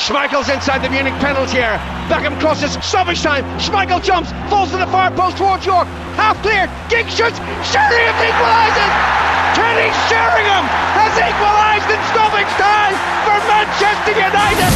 Schmeichel's inside the Munich penalty area. Beckham crosses, stoppage time. Schmeichel jumps, falls to the far post towards York. Half cleared, Giggs shoots, Sheringham equalises! Kenny Sheringham has equalised in stoppage time for Manchester United!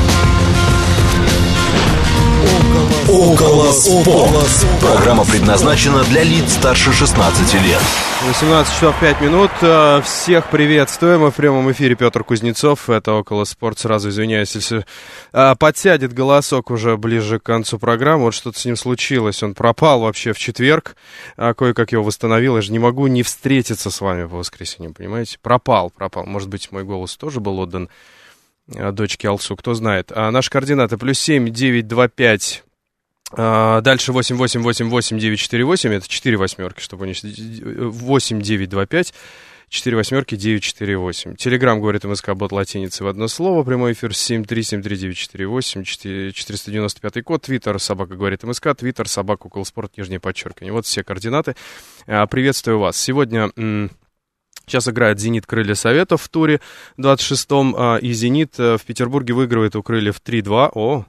Около спорт. Программа предназначена для лиц старше 16 лет. 18 часов 5 минут. Всех приветствуем. Мы в прямом эфире. Петр Кузнецов. Это Около спорт. Сразу извиняюсь, если подсядет голосок уже ближе к концу программы. Вот что-то с ним случилось. Он пропал вообще в четверг. Кое-как его восстановил. Я же не могу не встретиться с вами по воскресеньям, понимаете? Пропал. Может быть, мой голос тоже был отдан дочке Алсу. Кто знает. Наши координаты +7 925. Дальше 8888948, это 4 восьмерки, чтобы не... 8925, 4 восьмерки, 948. Телеграм говорит МСК бот латиницей в одно слово, прямой эфир 7373948, 495 код, Твиттер собака говорит МСК, Твиттер собака околоспорт, нижнее подчеркивание. Вот все координаты. Приветствую вас. Сегодня... Сейчас играет «Зенит» Крылья Советов в туре 26-м, и «Зенит» в Петербурге выигрывает у Крыльев 3-2.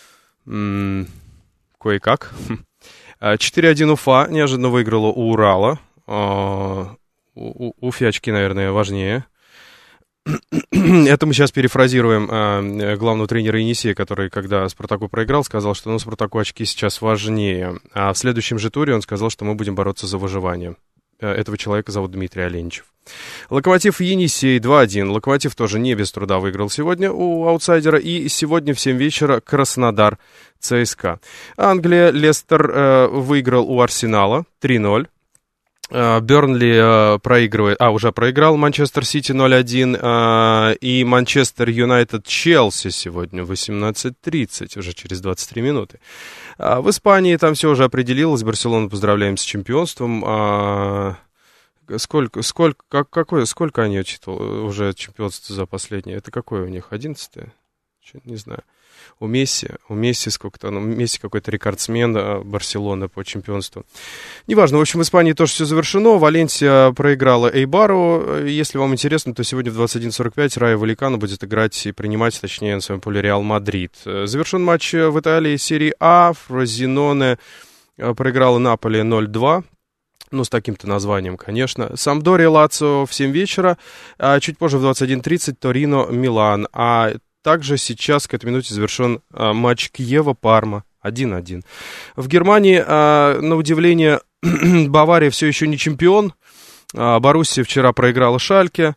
Кое-как. 4-1 Уфа неожиданно выиграла у Урала. Уфячки, наверное, важнее. Это мы сейчас перефразируем главного тренера Енисея, который, когда Спартаку проиграл, сказал, что Спартаку очки сейчас важнее. А в следующем же туре он сказал, что мы будем бороться за выживание. Этого человека зовут Дмитрий Оленичев. Локомотив Енисей 2-1. Локомотив тоже не без труда выиграл сегодня у аутсайдера. И сегодня в 7 вечера Краснодар ЦСКА. Англия, Лестер выиграл у Арсенала 3-0. Бернли проигрывает, уже проиграл Манчестер Сити 0-1, и Манчестер Юнайтед Челси сегодня 18:30, уже через 23 минуты. В Испании там все уже определилось, Барселону поздравляем с чемпионством. Сколько они уже чемпионство за последнее? Это какое у них, 11-е? Не знаю. У Месси сколько-то, Месси какой-то рекордсмен Барселоны по чемпионству. Неважно, в общем, в Испании тоже все завершено. Валенсия проиграла Эйбару. Если вам интересно, то сегодня в 21:45 Райо Валлекано будет играть и принимать, точнее, на своем поле Реал Мадрид. Завершен матч в Италии серии А. Фрозиноне проиграла Наполи 0-2. С таким-то названием, конечно. Сампдория Лацио в 7 вечера. Чуть позже в 21:30 Торино Милан. Также сейчас к этой минуте завершен матч Киева-Парма 1-1. В Германии, на удивление, Бавария все еще не чемпион. Боруссия вчера проиграла Шальке.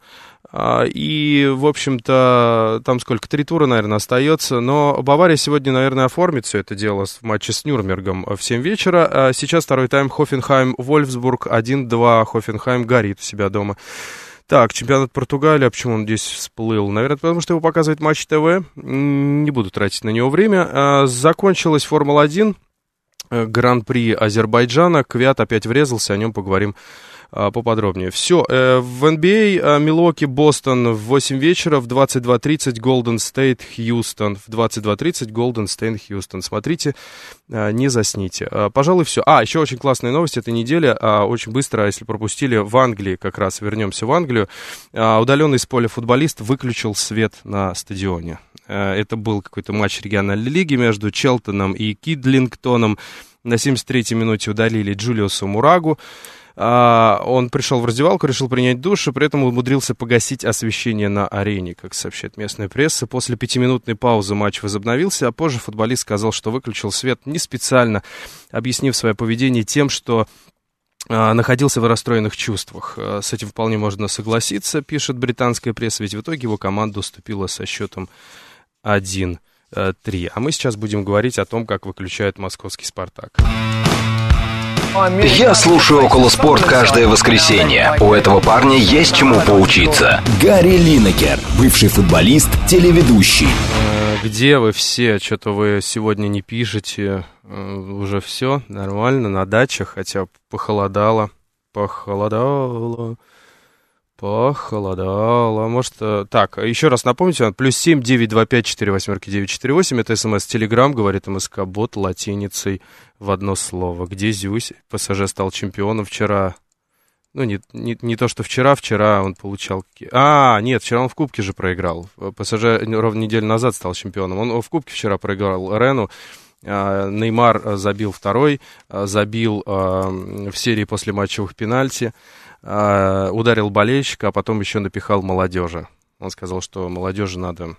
И, в общем-то, там 3 тура, наверное, остается. Но Бавария сегодня, наверное, оформит все это дело в матче с Нюрнбергом в 7 вечера. Сейчас второй тайм. Хофенхайм-Вольфсбург 1-2. Хофенхайм горит у себя дома. Так, чемпионат Португалии, почему он здесь всплыл? Наверное, потому что его показывает Матч ТВ. Не буду тратить на него время. Закончилась Формула-1, Гран-при Азербайджана. Квят опять врезался, о нем поговорим поподробнее. Все, в NBA Милуоки, Бостон в 8 вечера, в 22:30 Голден Стейт, Хьюстон. В 22:30 Голден Стейт, Хьюстон. Смотрите, не засните. Пожалуй, все. Еще очень классная новость этой недели. Очень быстро, если пропустили, в Англии, как раз вернемся в Англию. Удаленный с поля футболист выключил свет на стадионе. Это был какой-то матч региональной лиги между Челтоном и Кидлингтоном. На 73-й минуте удалили Джулиусу Мурагу. Он пришел в раздевалку, решил принять душ, и при этом умудрился погасить освещение на арене, как сообщает местная пресса. После 5-минутной паузы матч возобновился, а позже футболист сказал, что выключил свет не специально, объяснив свое поведение тем, что находился в расстроенных чувствах. С этим вполне можно согласиться, пишет британская пресса, ведь в итоге его команда уступила со счетом 1-3. А мы сейчас будем говорить о том, как выключают московский «Спартак». Я слушаю «Около спорт» каждое воскресенье. У этого парня есть чему поучиться. Гарри Линекер, бывший футболист, телеведущий. Где вы все? Что-то вы сегодня не пишете. Уже все нормально, на дачах, хотя похолодало. Может, так, еще раз напомните, +7 925 48 948, это СМС Телеграм, говорит МСК бот латиницей в одно слово. Где Зюсь? ПСЖ стал чемпионом вчера. Ну, не то, что вчера он получал... Нет, вчера он в Кубке же проиграл. ПСЖ ровно неделю назад стал чемпионом. Он в Кубке вчера проиграл Рену. Неймар забил второй, забил в серии после матчевых пенальти, ударил болельщика, а потом еще напихал молодежи. Он сказал, что молодежи надо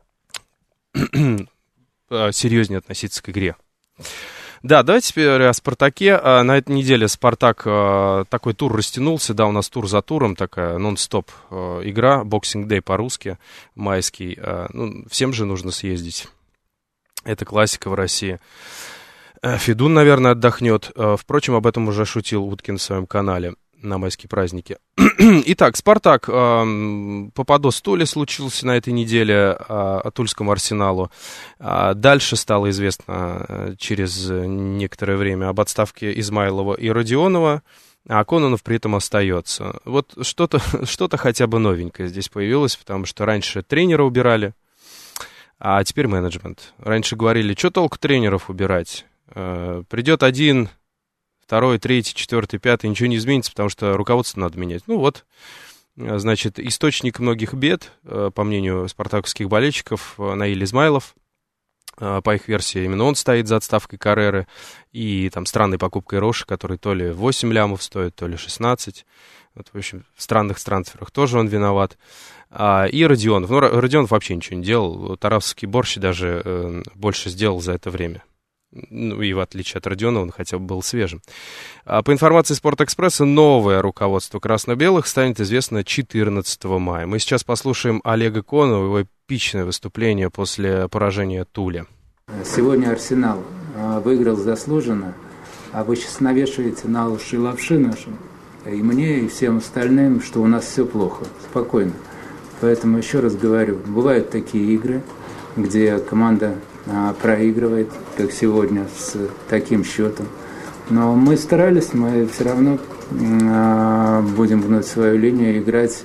серьезнее относиться к игре. Да, давайте теперь о «Спартаке». На этой неделе «Спартак» такой тур растянулся. Да, у нас тур за туром, такая нон-стоп игра. Boxing Day по-русски, майский. Ну, всем же нужно съездить. Это классика в России. Федун, наверное, отдохнет. Впрочем, об этом уже шутил Уткин в своем канале на майские праздники. Итак, «Спартак» попадос Туле случился на этой неделе Тульскому Арсеналу. Дальше стало известно через некоторое время об отставке Измайлова и Родионова, а Кононов при этом остается. Вот что-то хотя бы новенькое здесь появилось, потому что раньше тренера убирали, а теперь менеджмент. Раньше говорили, что толку тренеров убирать? Придет один... Второй, третий, четвертый, пятый, ничего не изменится, потому что руководство надо менять. Ну вот, значит, источник многих бед, по мнению спартаковских болельщиков, Наиль Измайлов. По их версии, именно он стоит за отставкой Карреры и там странной покупкой Роши, который то ли 8 лямов стоит, то ли 16. Вот, в общем, в странных трансферах тоже он виноват. И Родионов. Ну, Родионов вообще ничего не делал. Тарасовский борщ даже больше сделал за это время. Ну, и в отличие от Родионова, он хотя бы был свежим. По информации «Спортэкспресса», новое руководство красно-белых станет известно 14 мая. Мы сейчас послушаем Олега Конова, его эпичное выступление после поражения Туле. Сегодня «Арсенал» выиграл заслуженно, а вы сейчас навешиваете на уши лапши наши, и мне, и всем остальным, что у нас все плохо. Спокойно. Поэтому еще раз говорю, бывают такие игры, где команда проигрывает, как сегодня, с таким счетом. Но мы старались, мы все равно будем гнуть свою линию, играть.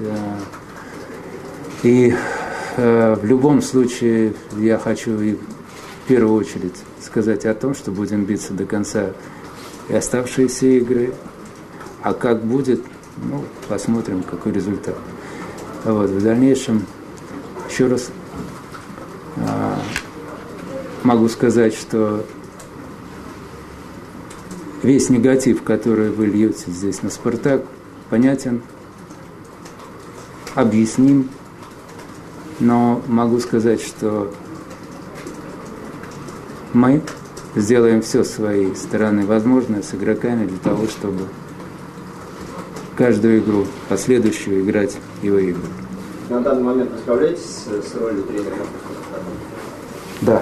И в любом случае я хочу в первую очередь сказать о том, что будем биться до конца и оставшиеся игры. А как будет, ну, посмотрим, какой результат. Вот, в дальнейшем еще раз могу сказать, что весь негатив, который вы льете здесь на «Спартак», понятен, объясним, но могу сказать, что мы сделаем все с своей стороны возможное с игроками для того, чтобы каждую игру последующую играть и выиграть. На данный момент вы справляетесь с ролью тренера? Да.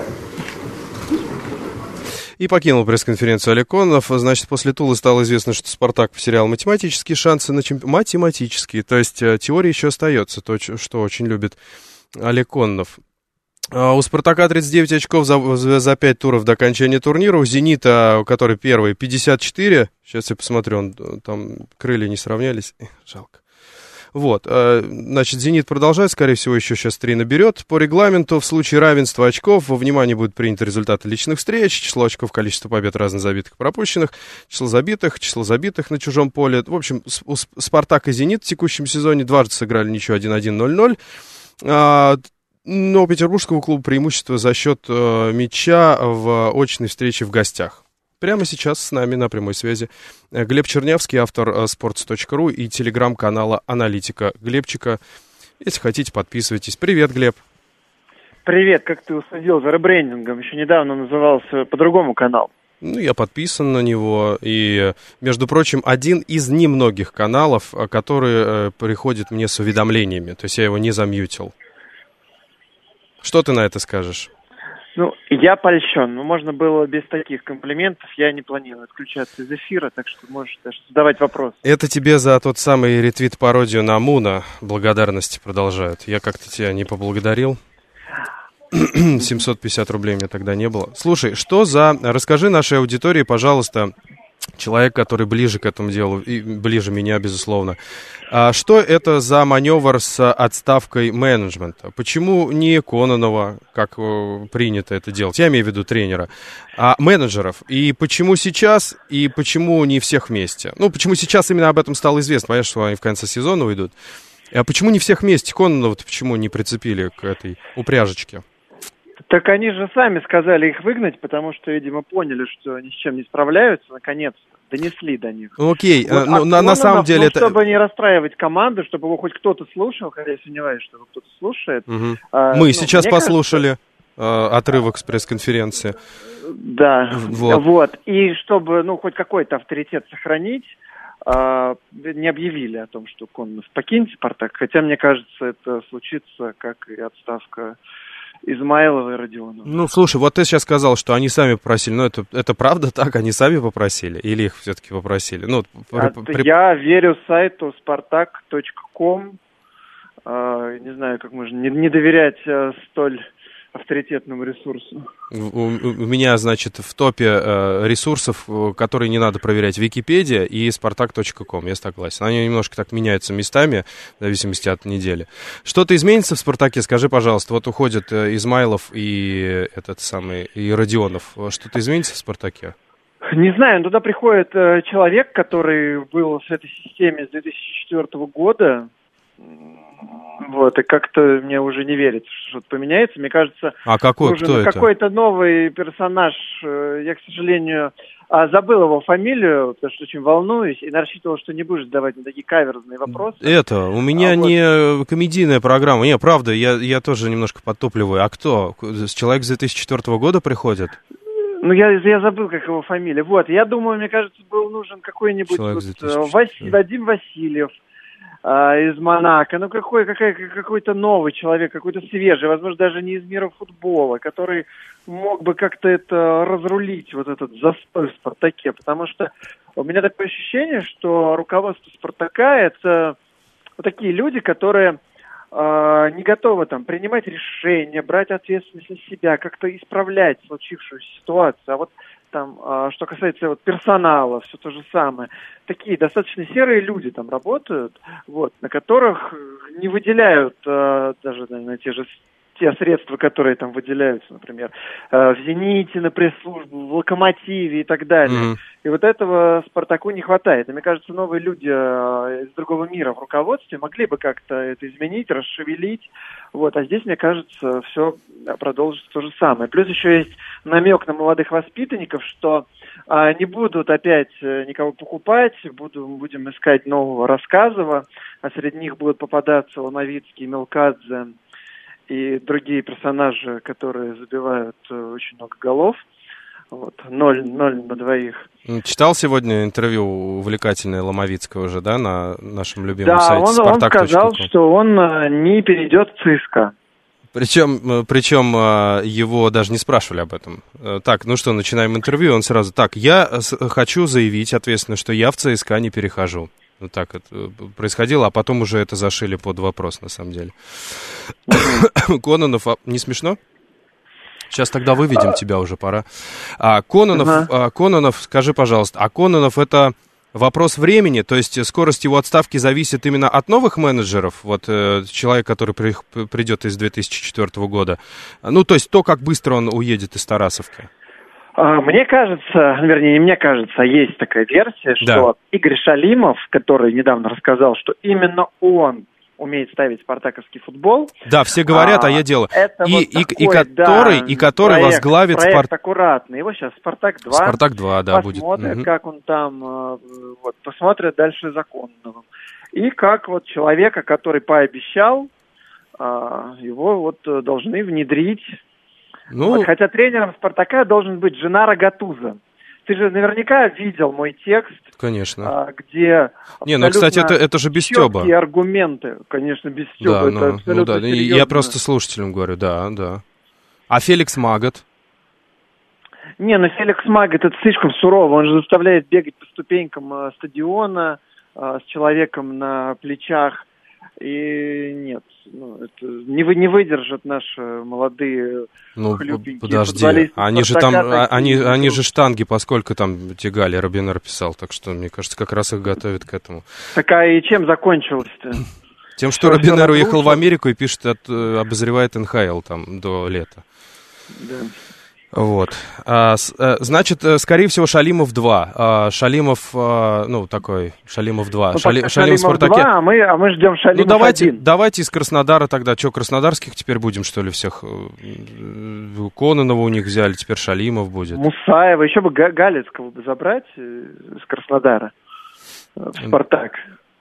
И покинул пресс-конференцию Олег Кононов. Значит, после Тулы стало известно, что «Спартак» потерял математические шансы на чемпионат. Математические, то есть теория еще остается, то, что очень любит Олег Кононов. У «Спартака» 39 очков за 5 туров до окончания турнира. У «Зенита», который первый, 54. Сейчас я посмотрю, там крылья не сравнялись. Жалко. Вот, значит, «Зенит» продолжает, скорее всего, еще сейчас 3 наберет. По регламенту в случае равенства очков во внимание будут приняты результаты личных встреч, число очков, количество побед разных забитых и пропущенных, число забитых на чужом поле. В общем, «Спартак» и «Зенит» в текущем сезоне дважды сыграли ничью 1-1, 0-0. Но петербургскому клубу преимущество за счет мяча в очной встрече в гостях. Прямо сейчас с нами на прямой связи Глеб Чернявский, автор sports.ru и телеграм-канала «Аналитика». Глебчика, если хотите, подписывайтесь. Привет, Глеб. Привет, как ты уследил за ребрендингом? Еще недавно назывался по-другому канал. Ну, я подписан на него, и, между прочим, один из немногих каналов, который приходит мне с уведомлениями, то есть я его не замьютил. Что ты на это скажешь? Ну, я польщен. Ну, можно было без таких комплиментов. Я не планирую отключаться из эфира, так что можешь даже задавать вопросы. Это тебе за тот самый ретвит-пародию на Муна благодарности продолжают. Я как-то тебя не поблагодарил. 750 рублей мне тогда не было. Слушай, расскажи нашей аудитории, пожалуйста, человек, который ближе к этому делу, и ближе меня, безусловно. Что это за маневр с отставкой менеджмента? Почему не Кононова, как принято это делать? Я имею в виду тренера, а менеджеров. И почему сейчас, и почему не всех вместе? Ну, почему сейчас именно об этом стало известно? Понятно, что они в конце сезона уйдут. А почему не всех вместе? Кононова-то почему не прицепили к этой упряжечке? Так они же сами сказали их выгнать, потому что, видимо, поняли, что ни с чем не справляются, наконец-то. Донесли до них. Ну, окей, вот, на самом деле это... Чтобы не расстраивать команду, чтобы его хоть кто-то слушал, хотя я сомневаюсь, что его кто-то слушает. Угу. Мы сейчас послушали отрывок с пресс-конференции. Да, вот. И чтобы, хоть какой-то авторитет сохранить, не объявили о том, что Кононов покинет «Спартак», хотя, мне кажется, это случится, как и отставка Измайлова и Родионова. Ну, слушай, вот ты сейчас сказал, что они сами попросили. Ну, это правда так? Они сами попросили? Или их все-таки попросили? Я верю сайту spartak.com. Не знаю, как можно не доверять столь авторитетному ресурсу. У меня, значит, в топе ресурсов, которые не надо проверять, Википедия и spartak.com, я согласен. Они немножко так меняются местами, в зависимости от недели. Что-то изменится в «Спартаке»? Скажи, пожалуйста, вот уходят Измайлов и и Родионов. Что-то изменится в «Спартаке»? Не знаю, туда приходит человек, который был в этой системе с 2004 года. Вот, и как-то мне уже не верится, что что-то поменяется. Мне кажется, нужен какой-то новый персонаж. Я, к сожалению, забыл его фамилию, потому что очень волнуюсь, и рассчитывал, что не будешь задавать мне такие каверзные вопросы. У меня не комедийная программа. Не, правда, я тоже немножко подтопливаю. А кто? Человек с 2004 года приходит? Я забыл, как его фамилия. Вот, я думаю, мне кажется, был нужен какой-нибудь Вадим Васильев из Монако, какой-то новый человек, какой-то свежий, возможно, даже не из мира футбола, который мог бы как-то это разрулить, вот этот застой в «Спартаке», потому что у меня такое ощущение, что руководство «Спартака» — это такие люди, которые не готовы принимать решения, брать ответственность на себя, как-то исправлять случившуюся ситуацию. А вот что касается персонала, все то же самое. Такие достаточно серые люди там работают, на которых не выделяют даже на те средства, которые там выделяются, например, в «Зените», на пресс-службу, в «Локомотиве» и так далее. Mm-hmm. И вот этого «Спартаку» не хватает. И мне кажется, новые люди из другого мира в руководстве могли бы как-то это изменить, расшевелить. А здесь, мне кажется, все продолжится то же самое. Плюс еще есть намек на молодых воспитанников, что не будут опять никого покупать, будем искать нового Рассказова, а среди них будут попадаться Ломовицкий, Мелкадзе и другие персонажи, которые забивают очень много голов. 0 на двоих. Читал сегодня интервью увлекательное Ломовицкого уже, да, на нашем любимом сайте Spartak.com? Да, он сказал, что он не перейдет в ЦСКА. Причем его даже не спрашивали об этом. Так, начинаем интервью, он сразу: я хочу заявить ответственно, что я в ЦСКА не перехожу. Так это происходило, а потом уже это зашили под вопрос, на самом деле. Кононов, не смешно? Сейчас тогда выведем тебя, уже пора. Кононов, скажи, пожалуйста, Кононов — это вопрос времени, то есть скорость его отставки зависит именно от новых менеджеров, человек, который придет из 2004 года, то есть то, как быстро он уедет из Тарасовки? Мне кажется, вернее, не мне кажется, есть такая версия, что Игорь Шалимов, который недавно рассказал, что именно он умеет ставить спартаковский футбол. Да, все говорят, я делаю. Это который возглавит проект аккуратный. Его сейчас «Спартак-2». «Спартак-2», да, будет. Посмотрят, как он там, посмотрят дальше за Конновым. И как человека, который пообещал, его должны внедрить. Хотя тренером «Спартака» должен быть Женара Гатуза. Ты же наверняка видел мой текст. Конечно. Где кстати, это же без Стёба. Четкие аргументы. Конечно, без Стёба. Да, это абсолютно серьезно. Я просто слушателям говорю, да. А Феликс Магот? Феликс Магот — это слишком сурово. Он же заставляет бегать по ступенькам стадиона с человеком на плечах. И нет, это не выдержат наши молодые хлюпенькие подожди, они же там, они же штанги, поскольку там тягали, Робинер писал, так что, мне кажется, как раз их готовят к этому. Так, а и чем закончилось-то? Тем, что Робинер уехал в Америку и пишет, обозревает НХЛ там до лета. Да. Вот. Значит, скорее всего, Шалимов 2. Шалимов, Шалимов 2. Шалимов в «Спартаке». 2, а мы ждем Шалимов 1. Давайте из Краснодара тогда. Что, краснодарских теперь будем, что ли, всех? Кононова у них взяли, теперь Шалимов будет. Мусаева, еще бы Галицкого бы забрать из Краснодара в «Спартак».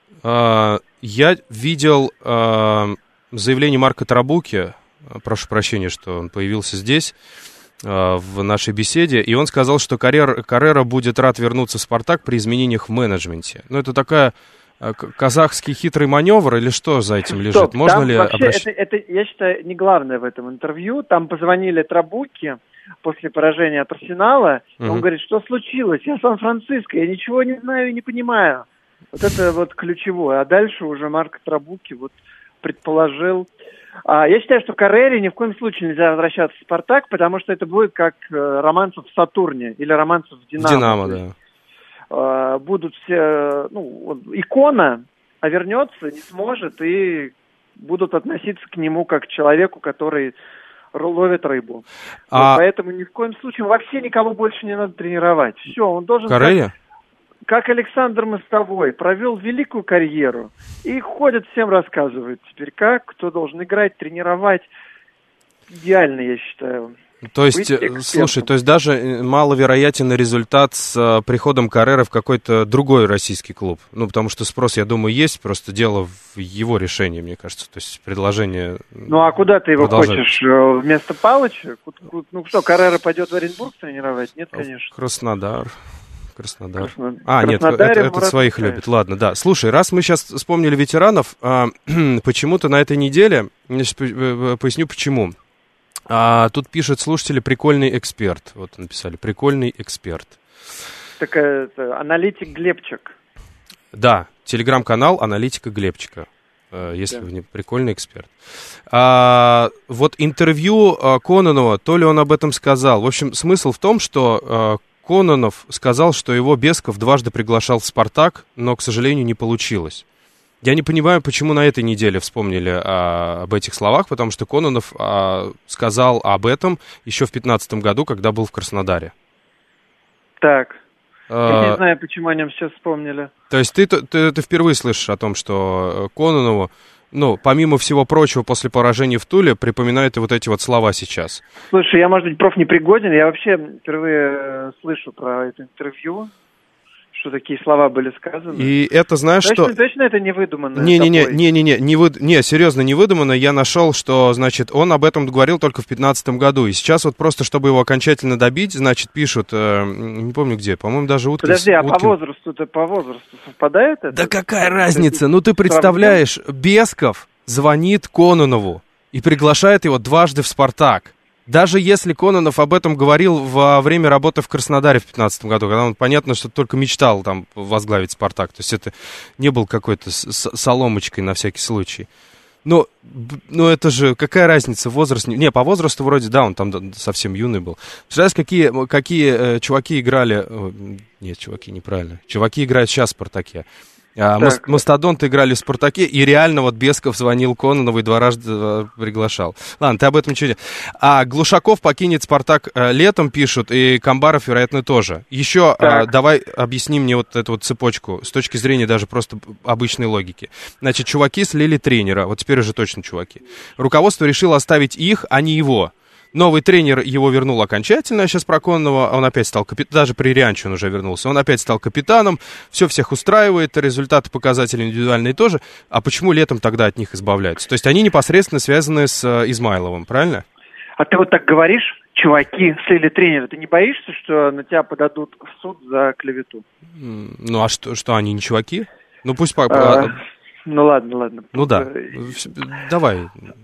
Я видел заявление Марка Тарабуки, прошу прощения, что он появился здесь, в нашей беседе, и он сказал, что Каррера будет рад вернуться в «Спартак» при изменениях в менеджменте. Это такая казахский хитрый маневр или что за этим лежит? Стоп, можно ли обращаться? Это, я считаю, не главное в этом интервью. Там позвонили Тарабуки после поражения от Арсенала. Он говорит, что случилось? Я Сан-Франциско, я ничего не знаю и не понимаю. Вот это вот ключевое. А дальше уже Марк Тарабуки предположил. Я считаю, что Каррере ни в коем случае нельзя возвращаться в «Спартак», потому что это будет как Романцев в «Сатурне» или Романцев в «Динамо». «Динамо», да. Будут все... Икона вернется, не сможет, и будут относиться к нему как к человеку, который ловит рыбу. Поэтому ни в коем случае вообще никого больше не надо тренировать. Все, он должен... Каррере? Как Александр Мостовой, провел великую карьеру и ходит, всем рассказывает теперь, кто должен играть, тренировать. Идеально, я считаю. То есть, слушай, даже маловероятен результат с приходом Каррера в какой-то другой российский клуб. Потому что спрос, я думаю, есть, просто дело в его решении, мне кажется. То есть предложение... А куда ты его хочешь? Вместо Палыча? Каррера пойдет в Оренбург тренировать? Нет, конечно. Краснодар. Нет, это своих любит. Ладно, да. Слушай, раз мы сейчас вспомнили ветеранов, почему-то на этой неделе, поясню почему. Тут пишут слушатели «прикольный эксперт». Вот написали «прикольный эксперт». Так это аналитик Глебчик. Да, телеграм-канал аналитика Глебчика. Если вы не прикольный эксперт. Вот интервью Кононова, то ли он об этом сказал. В общем, смысл в том, что... Кононов сказал, что его Бесков дважды приглашал в «Спартак», но, к сожалению, не получилось. Я не понимаю, почему на этой неделе вспомнили об этих словах, потому что Кононов сказал об этом еще в 2015 году, когда был в Краснодаре. Так, я не знаю, почему о нем сейчас вспомнили. То есть ты впервые слышишь о том, что Кононову, помимо всего прочего, после поражения в Туле, припоминают и вот эти вот слова сейчас. Слушай, я, может быть, профнепригоден, я вообще впервые слышу про это интервью, что такие слова были сказаны. И это, знаешь, что... Точно это не выдуманно? Не, серьезно, не выдуманно. Я нашел, что, значит, он об этом говорил только в 2015 году. И сейчас вот просто, чтобы его окончательно добить, значит, пишут, не помню где, по-моему, даже Уткин. Подожди, а по возрасту совпадает это? Да какая разница? Ты представляешь, Бесков звонит Кононову и приглашает его дважды в «Спартак». Даже если Кононов об этом говорил во время работы в Краснодаре в 2015 году, когда он, понятно, что только мечтал там возглавить «Спартак», то есть это не был какой-то соломочкой на всякий случай. Но это же, какая разница, возраст... Не, по возрасту вроде, да, он там совсем юный был. Представляешь, какие чуваки играли... Нет, чуваки, неправильно. Чуваки играют сейчас в «Спартаке». Мастодонты играли в «Спартаке», и реально вот Бесков звонил Кононову и два раза приглашал. Ладно, ты об этом ничего не... А Глушаков покинет «Спартак» летом, пишут, и Камбаров, вероятно, тоже. Еще давай объясни мне вот эту вот цепочку с точки зрения даже просто обычной логики. Значит, чуваки слили тренера, вот теперь уже точно чуваки. Руководство решило оставить их, а не его. Новый тренер его вернул окончательно, сейчас про Кононова, он опять стал капитаном, даже при Рианче он уже вернулся, он опять стал капитаном, все всех устраивает, результаты, показатели индивидуальные тоже, а почему летом тогда от них избавляются? То есть они непосредственно связаны с Измайловым, правильно? А ты вот так говоришь, чуваки слили тренера, ты не боишься, что на тебя подадут в суд за клевету? А что они не чуваки? Пусть... Ну ладно. Да, давай...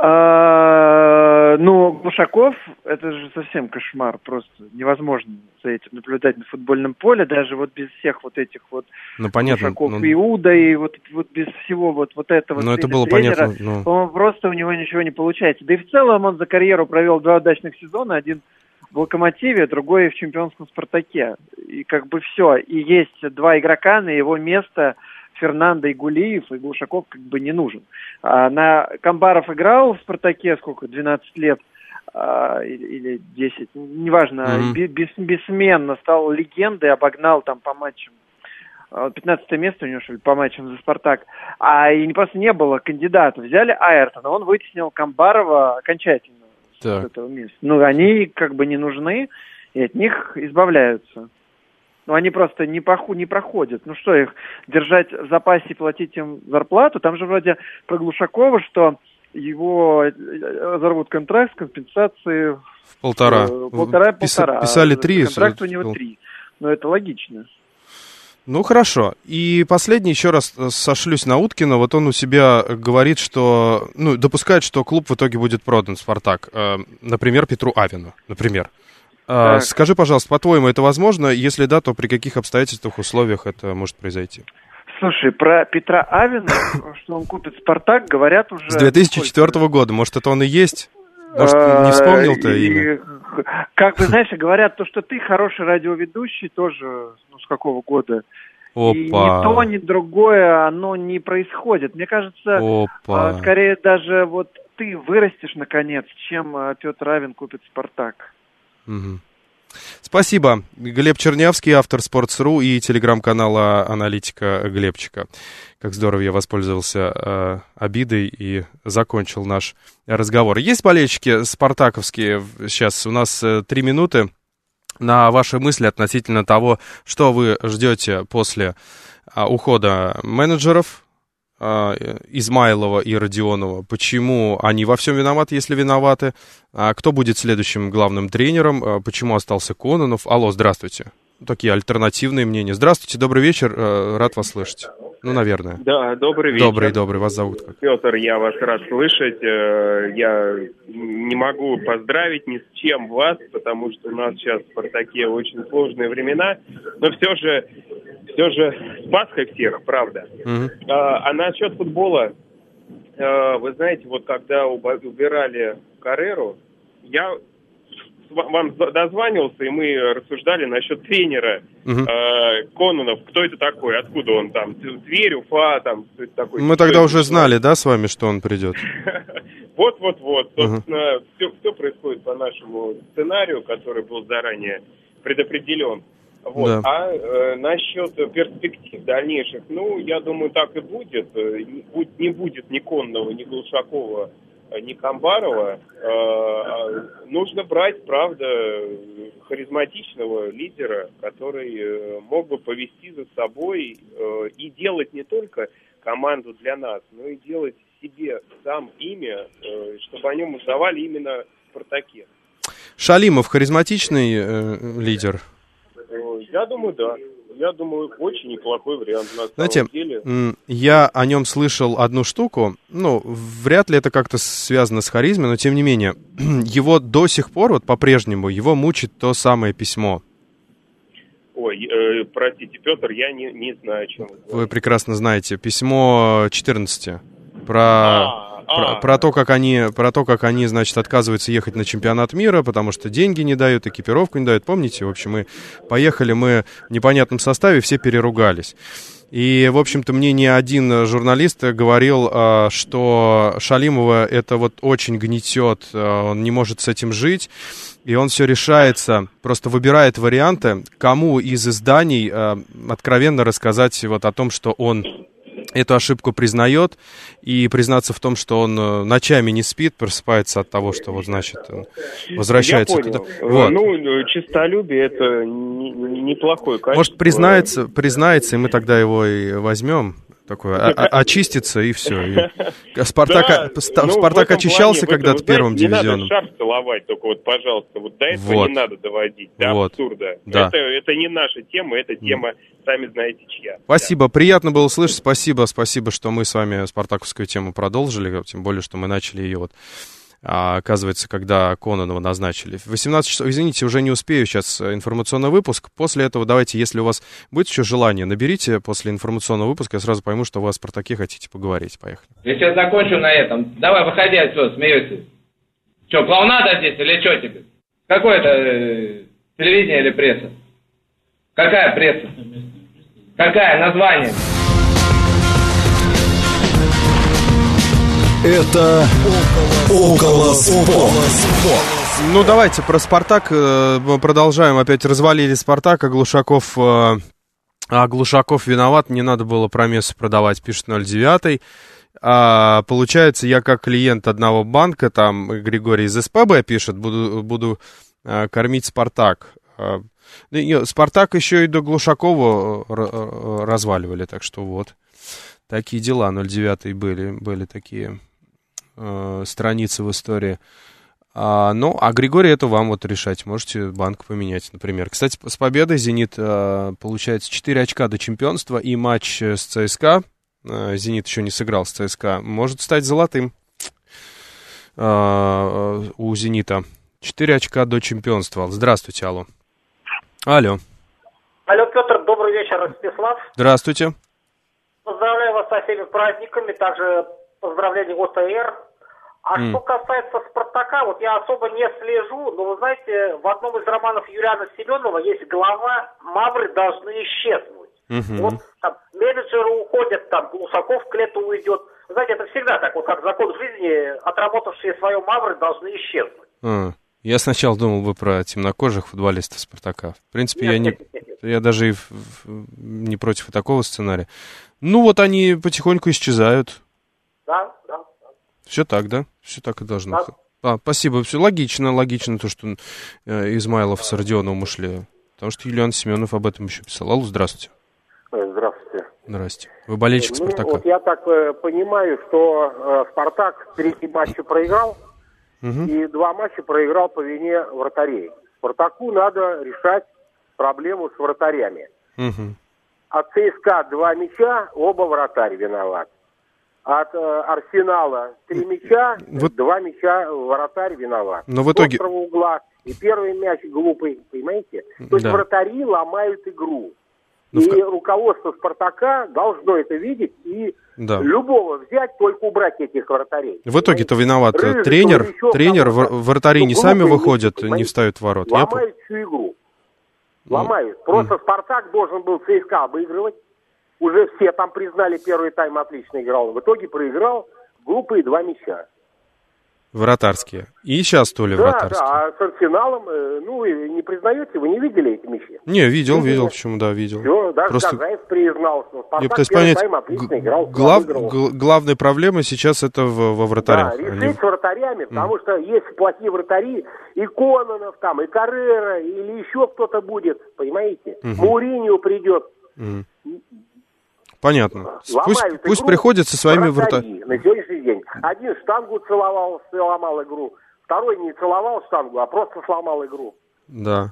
Глушаков, это же совсем кошмар, просто невозможно за этим наблюдать на футбольном поле, даже вот без всех вот этих вот Глушаков, Иуда и вот без всего вот этого. Ну, это было тренера, понятно. Просто у него ничего не получается. Да и в целом он за карьеру провел 2 удачных сезона, один в «Локомотиве», другой в чемпионском «Спартаке». И как бы все. И есть 2 игрока на его место, Фернандо и Гулиев, и Глушаков как бы не нужен. Камбаров играл в «Спартаке» 12 лет или 10, неважно, бессменно стал легендой, обогнал там по матчам. 15 место у него, что ли, по матчам за «Спартак». И просто не было кандидата. Взяли Айртона, он вытеснил Камбарова окончательно с этого места. Они как бы не нужны, и от них избавляются. Они просто не проходят. Что их держать в запасе и платить им зарплату? Там же вроде про Глушакова, что его разорвут контракт с компенсацией в полтора. Писали 3. Контракт у него 3. Это логично. Хорошо. И последний, еще раз сошлюсь на Уткина. Вот он у себя говорит, что... допускает, что клуб в итоге будет продан, «Спартак». Например, Петру Авину. Например. Скажи, пожалуйста, по-твоему, это возможно? Если да, то при каких обстоятельствах, условиях это может произойти? Слушай, про Петра Авина, что он купит «Спартак», говорят уже... С 2004 года. Может, это он и есть? Может, не вспомнил-то имя? Как бы, знаешь, говорят, то, что ты хороший радиоведущий, тоже, с какого года? Опа. И ни то, ни другое, оно не происходит. Мне кажется, скорее даже вот ты вырастешь, наконец, чем Петр Авин купит «Спартак». Угу. Спасибо. Глеб Чернявский, автор Sports.ru и телеграм-канала аналитика Глебчика. Как здорово, я воспользовался обидой и закончил наш разговор. Есть болельщики спартаковские? Сейчас у нас 3 минуты на ваши мысли относительно того, что вы ждете после ухода менеджеров Измайлова и Родионова. Почему они во всем виноваты, если виноваты? Кто будет следующим главным тренером? Почему остался Кононов? Алло, здравствуйте. Такие альтернативные мнения. Здравствуйте, добрый вечер. Рад вас слышать. Наверное. Да, добрый вечер. Добрый. Вас зовут как? Петр, я вас рад слышать. Я не могу поздравить ни с чем вас, потому что у нас сейчас в «Спартаке» очень сложные времена. Но все же с Пасхой всех, правда. Угу. А насчет футбола, вы знаете, вот когда убирали Карреру, я вам дозванивался, и мы рассуждали насчет тренера Кононов. Кто это такой? Откуда он там? Тверь, Уфа, там, кто это такой? Мы тогда уже знали, да, с вами, что он придет? Вот. Собственно, все происходит по нашему сценарию, который был заранее предопределен. Вот. Да. А насчет перспектив дальнейших, я думаю, так и будет. Не будет ни Кононова, ни Глушакова, ни Камбарова. Нужно брать, правда, харизматичного лидера, который мог бы повести за собой и делать не только команду для нас, но и делать себе сам имя, чтобы о нем узнавали именно в «Спартаке». Шалимов харизматичный лидер? Я думаю, да. Я думаю, очень неплохой вариант на самом деле. Я о нем слышал одну штуку. Вряд ли это как-то связано с харизмой, но тем не менее, его до сих пор, по-прежнему, его мучит то самое письмо. Ой, простите, Петр, я не знаю, о чем вы прекрасно знаете. Письмо 14. Про то, как они, значит, отказываются ехать на чемпионат мира, потому что деньги не дают, экипировку не дают. Помните, в общем, мы поехали, в непонятном составе, все переругались. И, в общем-то, мне не один журналист говорил, что Шалимова это очень гнетет, он не может с этим жить, и он все решается, просто выбирает варианты, кому из изданий откровенно рассказать о том, что он эту ошибку признает, и признаться в том, что он ночами не спит, просыпается от того, что возвращается туда. Честолюбие — это неплохое качество. Может, признается, и мы тогда его и возьмем. такое, очиститься и все. Спартак очищался когда-то первым дивизионом. Не надо шар целовать, только вот, пожалуйста, вот до этого не надо доводить, до абсурда. Да. Это не наша тема, это тема, сами знаете, чья. Спасибо, приятно было слышать, спасибо, что мы с вами спартаковскую тему продолжили, тем более, что мы начали ее вот, оказывается, когда Кононова назначили. В 18 часов, извините, уже не успею, сейчас информационный выпуск. После этого давайте, если у вас будет еще желание, наберите после информационного выпуска, я сразу пойму, что вы о «Спартаке» хотите поговорить. Поехали. Я сейчас закончу на этом. Давай, выходи отсюда, смеешься. Че, клоунада здесь или что тебе? Какое это телевидение или пресса? Какая пресса? Какая? Название? Это «Около спорта». Ну, давайте про «Спартак» продолжаем. Опять развалили «Спартак», а Глушаков виноват. Не надо было промесы продавать, пишет 09. Получается, я как клиент одного банка, там Григорий из СПБ пишет, буду кормить «Спартак». «Спартак» еще и до Глушакова разваливали, так что вот. Такие дела, 09 были такие страницы в истории. А Григорий, это вам вот решать. Можете банк поменять, например. Кстати, с победой «Зенит» получается 4 очка до чемпионства, и матч с ЦСКА, «Зенит» еще не сыграл с ЦСКА, может стать золотым у «Зенита». 4 очка до чемпионства. Здравствуйте, алло. Алло, Петр, добрый вечер, Ростислав. Здравствуйте. Поздравляю вас со всеми праздниками, также поздравления ОТР. Что касается «Спартака», вот я особо не слежу, но вы знаете, в одном из романов Юлиана Семенова есть глава «Мавры должны исчезнуть». Вот там менеджеры уходят, там Глушаков к лету уйдет. Вы знаете, это всегда так, вот как закон жизни, отработавшие свое «Мавры» должны исчезнуть. Я сначала думал бы про темнокожих футболистов «Спартака». В принципе, я даже и не против такого сценария. Ну вот они потихоньку исчезают. Да. Все так, да? Все так и должно. Да. Спасибо. Все логично то, что Измайлов с Родионовым ушли. Потому что Юлиан Семенов об этом еще писал. Алло, здравствуйте. Здравствуйте. Здрасте. Вы болельщик «Спартака». Вот я так понимаю, что «Спартак» 3 матча проиграл, и 2 матча проиграл по вине вратарей. «Спартаку» надо решать проблему с вратарями. От ЦСКА 2 мяча, оба вратарь виноват. От Арсенала 3 мяча, 2 мяча вратарь виноват. Но в итоге... С острого угла. И первый мяч глупый, понимаете? То есть вратари ломают игру. И руководство «Спартака» должно это видеть и любого взять, только убрать этих вратарей. В итоге-то виноват тренер, вратари не сами выходят, не встают в ворот. Ломают всю игру. Ломают. Просто «Спартак» должен был ЦСКА обыгрывать. Уже все там признали, первый тайм отлично играл. В итоге проиграл глупые 2 мяча. Вратарские. И сейчас то ли вратарские. Да, а с Арсеналом, вы не признаете, вы не видели эти мячи? Не, видел, почему, видел. Все, даже Казаев признал, что «Спартак» первый тайм отлично играл. Главная проблема сейчас это во вратарях. Да, решить с вратарями, потому что есть плохие вратари, и Кононов там, и Каррера, или еще кто-то будет, понимаете? Мауриньо придет. Понятно. Пусть приходят со своими вратарями. На сегодняшний день. Один штангу сломал игру, второй не целовал штангу, а просто сломал игру. Да.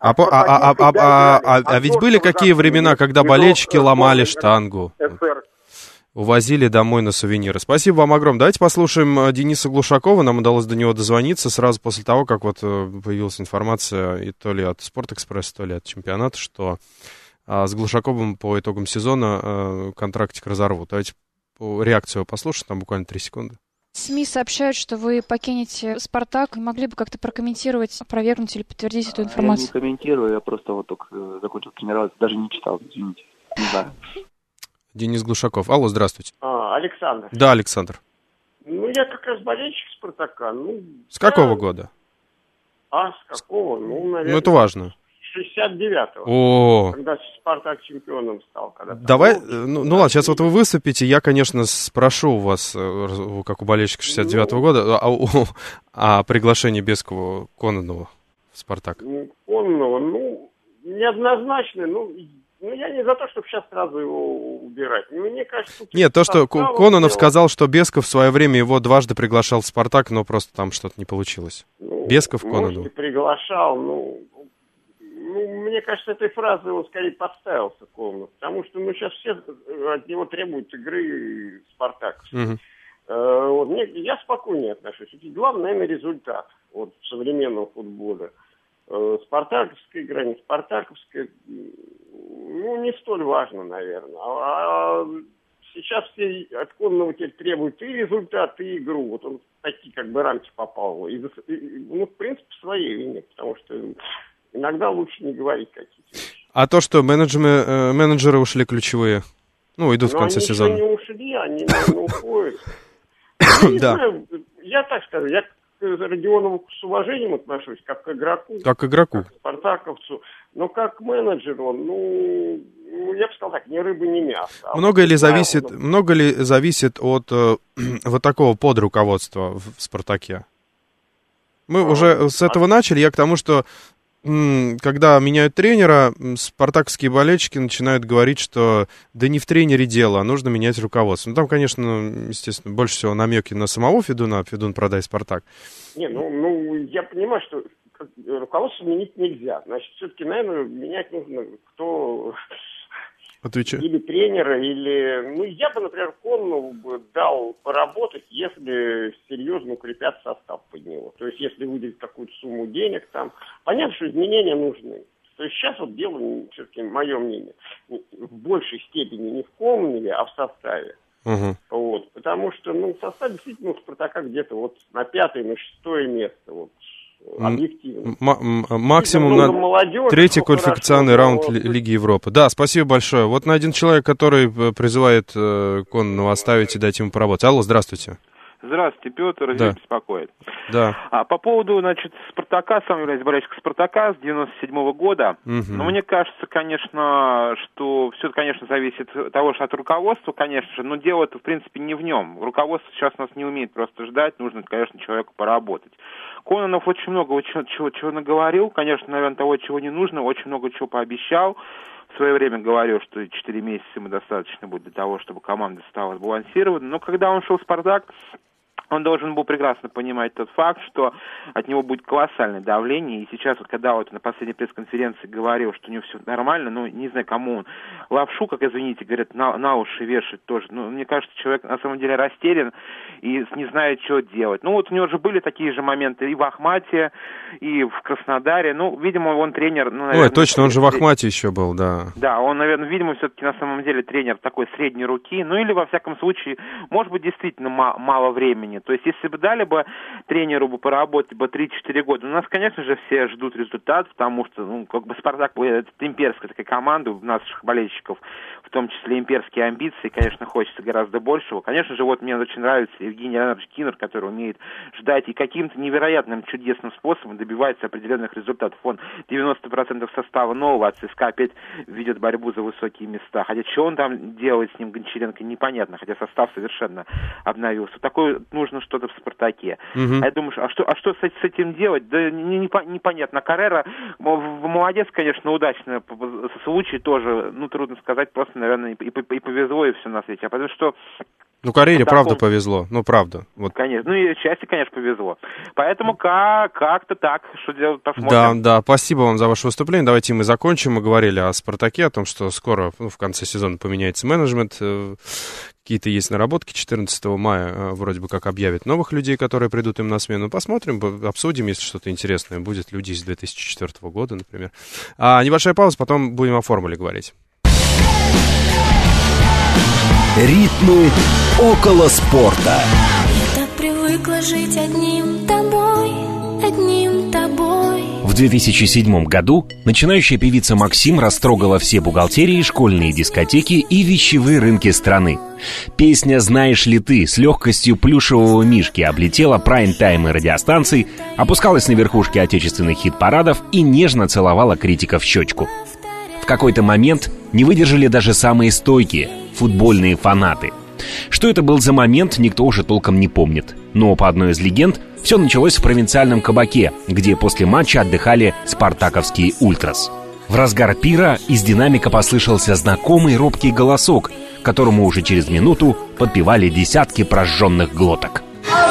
Ведь были какие времена, когда болельщики ломали штангу? Увозили домой на сувениры. Спасибо вам огромное. Давайте послушаем Дениса Глушакова. Нам удалось до него дозвониться сразу после того, как вот появилась информация и то ли от «Спортэкспресса», то ли от чемпионата, что с Глушаковым по итогам сезона контрактик разорвут. Давайте реакцию послушаем, там буквально 3 секунды. СМИ сообщают, что вы покинете «Спартак». Могли бы как-то прокомментировать, опровергнуть или подтвердить эту информацию? Я не комментирую, я просто вот только закончил тренироваться, даже не читал, извините. Не знаю. Денис Глушаков. Алло, здравствуйте. Александр. Да, Александр. Я как раз болельщик «Спартака». С какого года? С какого? Наверное. Это важно. 69-го. Когда «Спартак» чемпионом стал. Давай, ладно, сейчас вот вы выступите, я, конечно, спрошу у вас, как у болельщика 69-го года, о приглашении Бескова Кононова в «Спартак». Кононова, неоднозначно, Ну, я не за то, чтобы сейчас сразу его убирать. Мне кажется... Нет, то, что Кононов сказал, что Бесков в свое время его дважды приглашал в «Спартак», но просто там что-то не получилось. Ну, Бесков Кононов. Может, и приглашал, мне кажется, этой фразой он скорее подставился Кононов, потому что, сейчас все от него требуют игры спартаковской. Я спокойнее отношусь. Главное, наверное, результат в современном футболе. Спартаковская игра, не спартаковская, не столь важно, наверное. А сейчас все от Кононова теперь требуют и результат, и игру. Вот он в такие рамки попал. В принципе, в своей вине, потому что иногда лучше не говорить какие-то вещи. А то, что менеджеры ушли ключевые, идут в конце сезона. Они еще не ушли, они уходят. Да. Я так скажу, я к Родионову с уважением отношусь, как к игроку. Как к игроку. Как к спартаковцу. Но как менеджер он, я бы сказал так, ни рыбы, ни мясо. Много ли зависит от вот такого подруководства в «Спартаке»? Мы уже с этого начали. Я к тому, что когда меняют тренера, спартаковские болельщики начинают говорить, что да не в тренере дело, а нужно менять руководство. Там, конечно, естественно, больше всего намеки на самого Федуна, Федун продай Спартак. Не, я понимаю, что руководство менять нельзя. Значит, все-таки, наверное, менять нужно кто... Отвечаю. Или тренера, или... я бы, например, Кононову бы дал поработать, если серьезно укрепят состав под него. То есть, если выделить какую-то сумму денег там. Понятно, что изменения нужны. То есть, сейчас дело, все-таки, мое мнение, в большей степени не в Кононове, а в составе. Потому что, состав действительно у «Спартака» где-то на 5-е, на 6-е место, объективно. Максимум на 3-й квалификационный раунд Лиги Европы. Да, спасибо большое. Вот найден человек, который призывает Кононова оставить и дать ему поработать. Алло, здравствуйте. Здравствуйте, Петр, да. Беспокоит. Да. По поводу, «Спартака», сам являюсь болельщиком «Спартака» с 97-го года. Но мне кажется, конечно, что все, конечно, зависит от того, что от руководства, конечно же, но дело-то, в принципе, не в нем. Руководство сейчас нас не умеет просто ждать, нужно, конечно, человеку поработать. Кононов очень много чего наговорил, конечно, наверное, того, чего не нужно, очень много чего пообещал. В свое время говорил, что 4 месяца ему достаточно будет для того, чтобы команда стала сбалансированной. Но когда он шел в «Спартак», он должен был прекрасно понимать тот факт, что от него будет колоссальное давление. И сейчас, когда на последней пресс-конференции говорил, что у него все нормально, не знаю, кому он лапшу, как, извините, говорят, на уши вешает тоже. Мне кажется, человек на самом деле растерян и не знает, что делать. У него же были такие же моменты и в Ахмате, и в Краснодаре. Видимо, он тренер... наверное, точно, он же в Ахмате еще был, да. Да, он, наверное, видимо, все-таки на самом деле тренер такой средней руки. Или, во всяком случае, может быть, действительно мало времени. То есть, если бы дали бы тренеру поработать 3-4 года, у нас, конечно же, все ждут результат, потому что, «Спартак» — это имперская такая команда у наших болельщиков, в том числе имперские амбиции, конечно, хочется гораздо большего. Конечно же, мне очень нравится Евгений Леонидович Кинер, который умеет ждать и каким-то невероятным, чудесным способом добивается определенных результатов. Он 90% состава нового, а ЦСКА опять ведет борьбу за высокие места. Хотя, что он там делает с ним, Гончаренко, непонятно, хотя состав совершенно обновился. Такое нужно что-то в «Спартаке». А я думаю, что с этим делать? Да непонятно. Каррера молодец, конечно, удачно. Случай тоже, трудно сказать, просто, наверное, и повезло, и все на свете. А потому что Карьере правда повезло, правда. Конечно, и части, конечно, повезло. Поэтому как-то так, что делать, посмотрим. Да, спасибо вам за ваше выступление. Давайте мы закончим. Мы говорили о «Спартаке», о том, что скоро, в конце сезона поменяется менеджмент. Какие-то есть наработки. 14 мая вроде бы как объявят новых людей, которые придут им на смену. Посмотрим, обсудим, если что-то интересное будет. Люди из 2004 года, например. Небольшая пауза, потом будем о формуле говорить. Ритмы около спорта. Я так привыкла жить одним тобой, одним тобой. В 2007 году начинающая певица Максим растрогала все бухгалтерии, школьные дискотеки и вещевые рынки страны. Песня «Знаешь ли ты» с легкостью плюшевого мишки облетела прайм-таймы радиостанций, опускалась на верхушки отечественных хит-парадов и нежно целовала критиков в щечку. В какой-то момент не выдержали даже самые стойкие — футбольные фанаты. Что это был за момент, никто уже толком не помнит. Но по одной из легенд, все началось в провинциальном кабаке, где после матча отдыхали спартаковские ультрас. В разгар пира из динамика послышался знакомый робкий голосок, которому уже через минуту подпевали десятки прожженных глоток.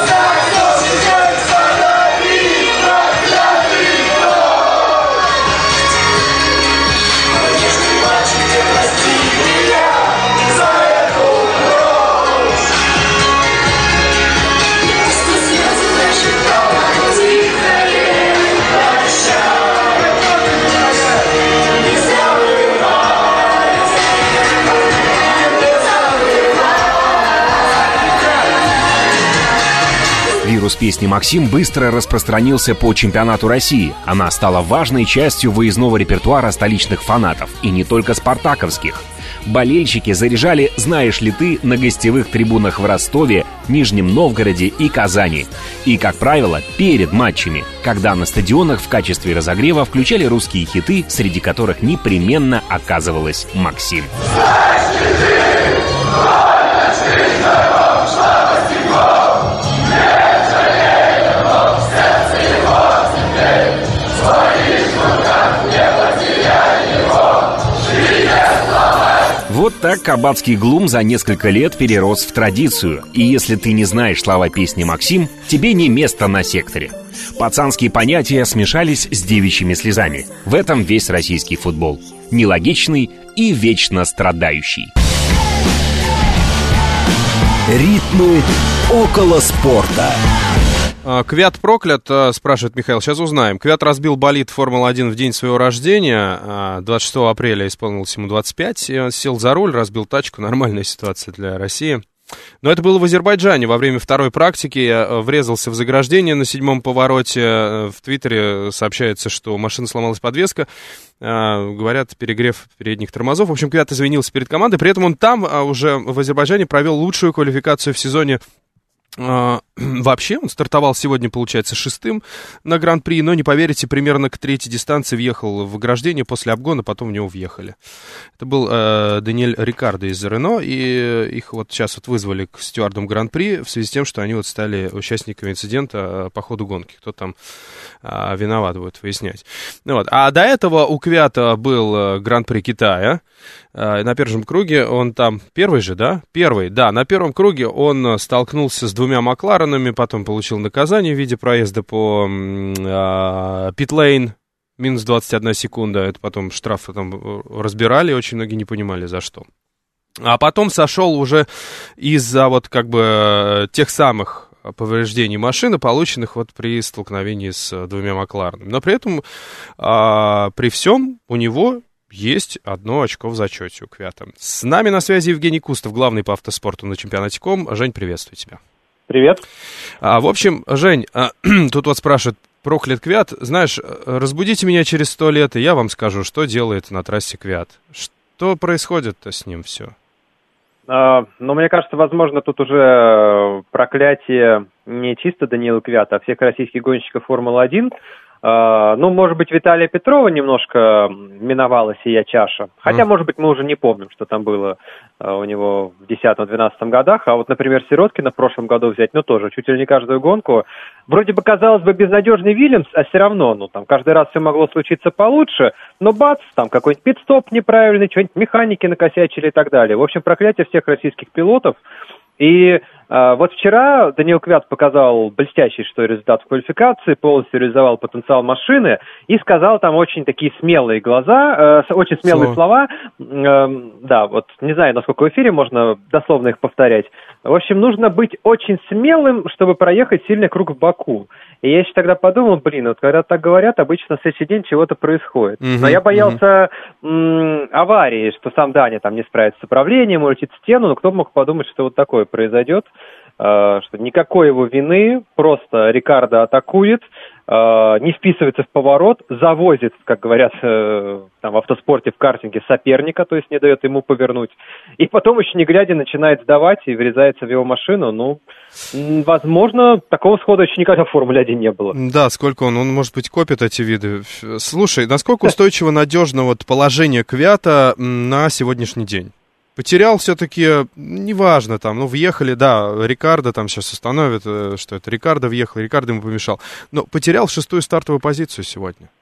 Вирус песни «Максим» быстро распространился по чемпионату России. Она стала важной частью выездного репертуара столичных фанатов, и не только спартаковских. Болельщики заряжали «Знаешь ли ты» на гостевых трибунах в Ростове, Нижнем Новгороде и Казани. И, как правило, перед матчами, когда на стадионах в качестве разогрева включали русские хиты, среди которых непременно оказывалась «Максим». Вот так кабацкий глум за несколько лет перерос в традицию. И если ты не знаешь слова песни «Максим», тебе не место на секторе. Пацанские понятия смешались с девичьими слезами. В этом весь российский футбол. Нелогичный и вечно страдающий. Ритмы около спорта. Квят проклят, спрашивает Михаил, сейчас узнаем. Квят разбил болид Формулы-1 в день своего рождения, 26 апреля исполнилось ему 25, и он сел за руль, разбил тачку, нормальная ситуация для России. Но это было в Азербайджане, во время второй практики, врезался в заграждение на 7-м повороте, в Твиттере сообщается, что машина сломалась подвеска, говорят, перегрев передних тормозов. В общем, Квят извинился перед командой, при этом он там уже в Азербайджане провел лучшую квалификацию в сезоне. Вообще, он стартовал сегодня, получается, 6-м на Гран-при, но, не поверите, примерно к 3-й дистанции въехал в ограждение, после обгона потом в него въехали. Это был Даниэль Рикардо из Рено, и их вот сейчас вот вызвали к стюардам Гран-при в связи с тем, что они вот стали участниками инцидента по ходу гонки. Кто там виноват, будет выяснять. Вот. А до этого у Квята был Гран-при Китая. На первом круге он там... Первый же, да? Первый, да. На первом круге он столкнулся с двумя Макларенами, потом получил наказание в виде проезда по питлейн. Минус 21 секунда. Это потом штрафы там разбирали, очень многие не понимали, за что. А потом сошел уже из-за вот как бы тех самых повреждений машины, полученных вот при столкновении с двумя Макларенами. Но при этом, при всем, у него есть 1 очко в зачете у Квята. С нами на связи Евгений Кустов, главный по автоспорту на чемпионате КОМ. Жень, приветствую тебя. Привет. В общем, Жень, тут вот спрашивают, проклят Квят. Знаешь, разбудите меня через 100 лет, и я вам скажу, что делает на трассе Квят. Что происходит-то с ним все? Ну, мне кажется, возможно, тут уже проклятие не чисто Даниила Квята, а всех российских гонщиков Формулы-1. Ну, может быть, Виталия Петрова немножко миновала сия чаша. Хотя, может быть, мы уже не помним, что там было у него в 10-12 годах. А вот, например, Сироткина в прошлом году взять, ну, тоже чуть ли не каждую гонку. Вроде бы, казалось бы, безнадежный Вильямс, а все равно, ну, там, каждый раз все могло случиться получше. Но бац, там какой-нибудь пит-стоп неправильный, что-нибудь механики накосячили и так далее. В общем, проклятие всех российских пилотов. И вот вчера Даниил Квят показал блестящий, что результат в квалификации, полностью реализовал потенциал машины и сказал там очень такие смелые очень смелые слова. Да, вот не знаю, насколько в эфире можно дословно их повторять. В общем, нужно быть очень смелым, чтобы проехать сильный круг в Баку. И я еще тогда подумал, вот когда так говорят, обычно на следующий день чего-то происходит. Но я боялся аварии, что сам Даня там не справится с управлением, улетит в стену, но кто мог подумать, что вот такое произойдет, что никакой его вины, просто Рикардо атакует, не вписывается в поворот, завозит, как говорят там, в автоспорте, в картинге, соперника, то есть не дает ему повернуть. И потом еще не глядя начинает сдавать и врезается в его машину. Ну, возможно, такого схода еще никогда в Формуле-1 не было. Да, сколько он, может быть, копит эти виды. Слушай, насколько устойчиво, надежно вот положение Квята на сегодняшний день? Потерял все-таки, неважно, там, ну, въехали, да, Рикардо там сейчас установит, что это Рикардо въехал, Рикардо ему помешал, но потерял 6-ю стартовую позицию сегодня.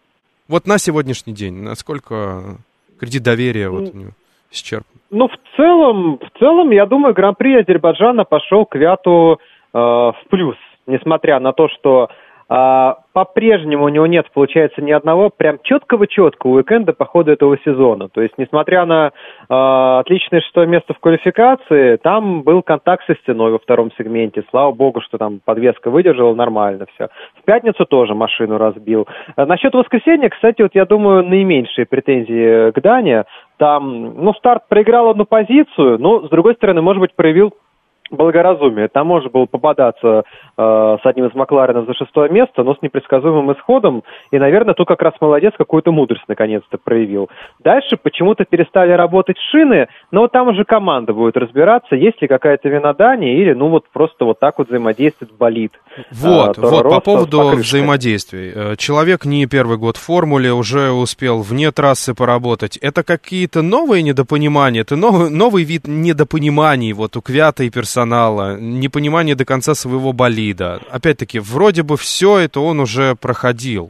Вот на сегодняшний день, насколько кредит доверия вот у него исчерпан? Ну, в целом, я думаю, Гран-при Азербайджана пошел Квяту в плюс, несмотря на то, что по-прежнему у него нет, получается, ни одного прям четкого уикенда по ходу этого сезона. То есть, несмотря на отличное 6-е место в квалификации, там был контакт со стеной во втором сегменте. Слава богу, что там подвеска выдержала нормально все. В пятницу тоже машину разбил. Насчет воскресенья, кстати, вот я думаю, наименьшие претензии к Дане. Там, старт проиграл одну позицию, но, с другой стороны, может быть, проявил благоразумие. Там можно было попадаться с одним из Макларенов за 6-е место, но с непредсказуемым исходом. И, наверное, тут как раз молодец, какую-то мудрость наконец-то проявил. Дальше почему-то перестали работать шины, но вот там уже команда будет разбираться, есть ли какая-то вина Дани, или просто вот так вот взаимодействует болид. Вот по поводу взаимодействий. Человек не первый год в формуле, уже успел вне трассы поработать. Это какие-то новые недопонимания, это новый вид недопониманий вот у Квята и персонала, непонимание до конца своего болида. Опять-таки, вроде бы все это он уже проходил.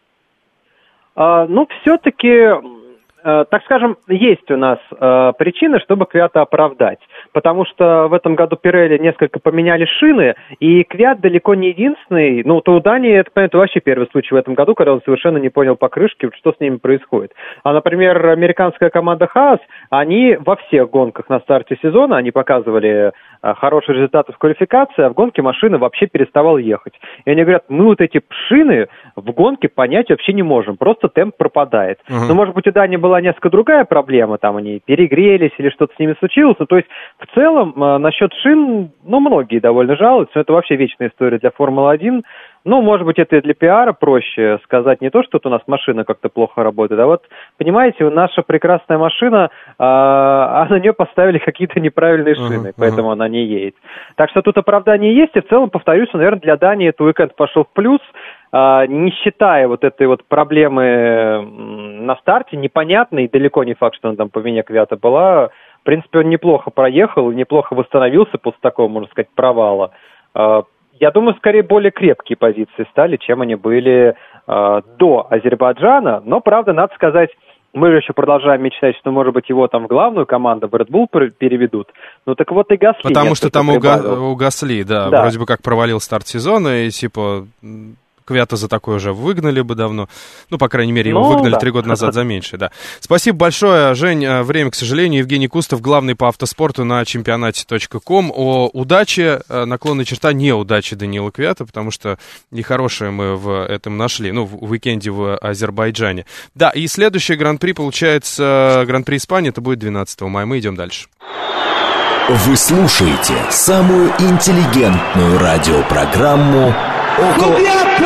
Все-таки, так скажем, есть у нас причины, чтобы Квята оправдать. Потому что в этом году Пирелли несколько поменяли шины, и Квят далеко не единственный. То у Дани, это вообще первый случай в этом году, когда он совершенно не понял покрышки, что с ними происходит. А, например, американская команда Haas, они во всех гонках на старте сезона, они показывали хорошие результаты в квалификации, а в гонке машина вообще переставала ехать. И они говорят, мы вот эти шины в гонке понять вообще не можем, просто темп пропадает. Но, может быть, у Дани была несколько другая проблема, там они перегрелись или что-то с ними случилось. То есть, в целом, насчет шин, многие довольно жалуются, но это вообще вечная история для Формулы-1. Может быть, это и для пиара проще сказать не то, что у нас машина как-то плохо работает, а понимаете, наша прекрасная машина, а на нее поставили какие-то неправильные шины, поэтому она не едет. Так что тут оправдание есть, и в целом, повторюсь, наверное, для Дании этот уикенд пошел в плюс, не считая вот этой вот проблемы на старте, непонятной, далеко не факт, что она там по вине Квята была. В принципе, он неплохо проехал, неплохо восстановился после такого, можно сказать, провала. Я думаю, скорее более крепкие позиции стали, чем они были до Азербайджана. Но, правда, надо сказать, мы же еще продолжаем мечтать, что, может быть, его там в главную команду в Red Bull переведут. Так вот и Гасли. Потому что там у Гасли, да, вроде бы как провалил старт сезона, и Квята за такое уже выгнали бы давно. По крайней мере, его выгнали 3 года назад за меньше, да. Спасибо большое, Жень. Время, к сожалению. Евгений Кустов, главный по автоспорту на чемпионате.ком. О удаче, наклонная черта неудачи Даниила Квята, потому что нехорошее мы в этом нашли, в уикенде в Азербайджане. Да, и следующий гран-при, получается, гран-при Испании, это будет 12 мая. Мы идем дальше. Вы слушаете самую интеллигентную радиопрограмму «Около...»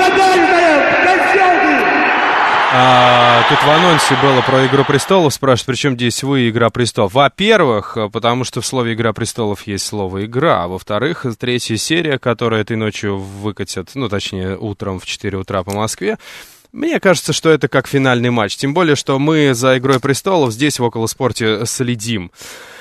Тут в анонсе было про «Игру престолов», спрашивают, при чем здесь вы «Игра престолов». Во-первых, потому что в слове «Игра престолов» есть слово «игра», а во-вторых, 3-я серия, которую этой ночью выкатят, точнее, утром в 4 утра по Москве. Мне кажется, что это как финальный матч, тем более, что мы за «Игрой престолов» здесь в «Околоспорте» следим.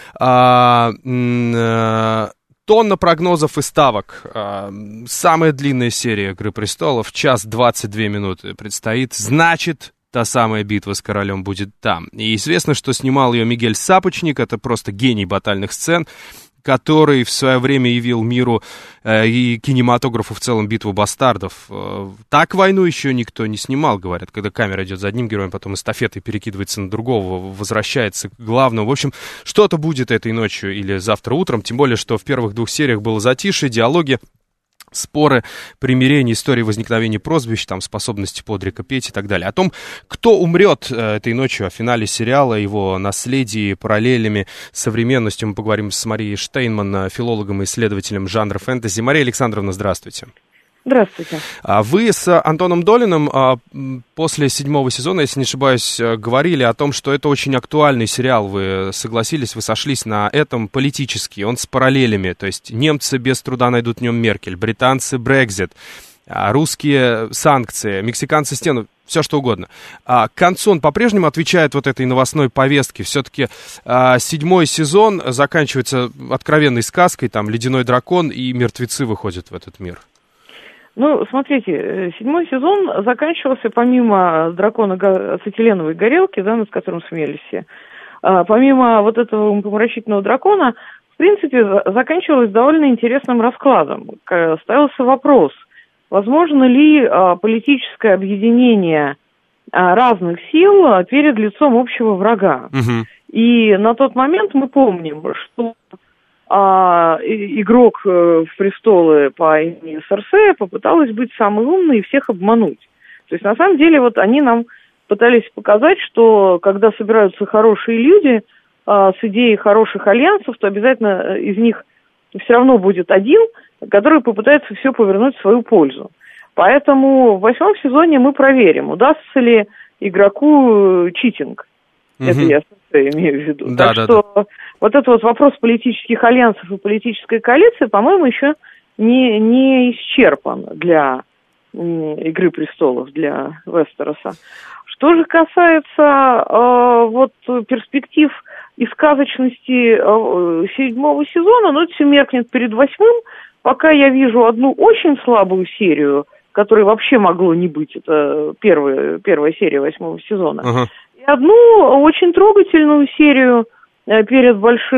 Тонна прогнозов и ставок. Самая длинная серия «Игры престолов», 1 час 22 минуты предстоит. Значит, та самая битва с королем будет там. И известно, что снимал ее Мигель Сапочник. Это просто гений батальных сцен, который в свое время явил миру и кинематографу в целом «Битву бастардов». Так войну еще никто не снимал, говорят, когда камера идет за одним героем, потом эстафетой перекидывается на другого, возвращается к главному. В общем, что-то будет этой ночью или завтра утром, тем более, что в первых 2 сериях было затишье, диалоги, споры, примирения, истории возникновения прозвищ, способности Подрика петь и так далее. О том, кто умрет этой ночью, о финале сериала, его наследии, параллелями, современностью, мы поговорим с Марией Штейнман, филологом и исследователем жанра фэнтези. Мария Александровна, здравствуйте. Здравствуйте. Вы с Антоном Долиным после 7-го сезона, если не ошибаюсь, говорили о том, что это очень актуальный сериал. Вы согласились, вы сошлись на этом политически. Он с параллелями. То есть немцы без труда найдут в нем Меркель, британцы Брексит, русские санкции, мексиканцы стену, все что угодно. К концу он по-прежнему отвечает вот этой новостной повестке. Все-таки 7-й сезон заканчивается откровенной сказкой, там «Ледяной дракон» и мертвецы выходят в этот мир. Ну, смотрите, 7-й сезон заканчивался помимо дракона ацетиленовой горелки, да, над которым смеялись все, помимо вот этого умопомрачительного дракона, в принципе, заканчивалось довольно интересным раскладом. Ставился вопрос, возможно ли политическое объединение разных сил перед лицом общего врага. Угу. И на тот момент мы помним, что игрок в престолы по имени Серсея попыталась быть самой умной и всех обмануть. То есть, на самом деле, вот они нам пытались показать, что когда собираются хорошие люди с идеей хороших альянсов, то обязательно из них все равно будет один, который попытается все повернуть в свою пользу. Поэтому в 8-м сезоне мы проверим, удастся ли игроку читинг. Это я имею в виду. Да, так что вот этот вот вопрос политических альянсов и политической коалиции, по-моему, еще не исчерпан для «Игры престолов», для Вестероса. Что же касается вот перспектив и сказочности 7-го сезона, ну, это все меркнет перед 8-м, пока я вижу одну очень слабую серию, которой вообще могло не быть, это первая серия 8-го сезона, и одну очень трогательную серию перед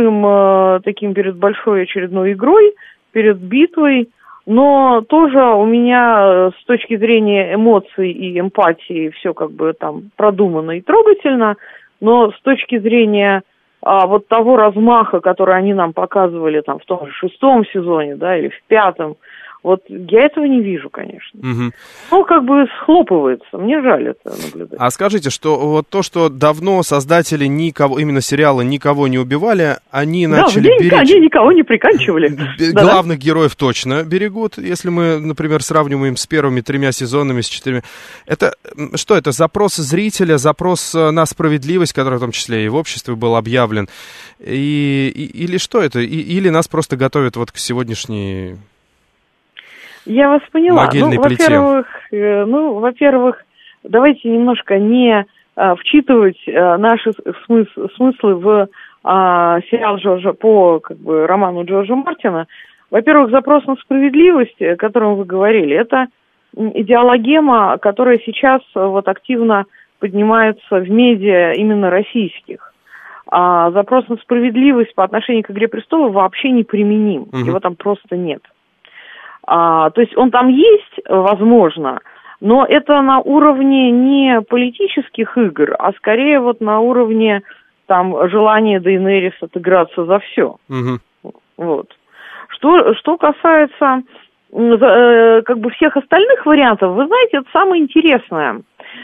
большой очередной игрой, перед битвой, но тоже у меня с точки зрения эмоций и эмпатии все как бы там продумано и трогательно, но с точки зрения вот того размаха, который они нам показывали там в том же 6-м сезоне, да, или в 5-м, вот я этого не вижу, конечно. Угу. Ну, как бы схлопывается. Мне жаль это наблюдать. А скажите, что вот то, что давно создатели никого, именно сериала никого не убивали, они начали беречь... они никого не приканчивали. Главных героев точно берегут, если мы, например, сравниваем с первыми 3 сезонами, с 4. Это что, это запрос зрителя, запрос на справедливость, который в том числе и в обществе был объявлен, или что это? Или нас просто готовят вот к сегодняшней... Я вас поняла. Во-первых, давайте немножко не вчитывать наши смыслы в сериал Джорджа по роману Джорджа Мартина. Во-первых, запрос на справедливость, о котором вы говорили, это идеологема, которая сейчас вот активно поднимается в медиа именно российских. А запрос на справедливость по отношению к «Игре престолов» вообще неприменим. Его там просто нет. То есть он там есть, возможно, но это на уровне не политических игр, а скорее вот на уровне там желания Дейенерис отыграться за все. Вот. Что касается как бы всех остальных вариантов, вы знаете, это самое интересное.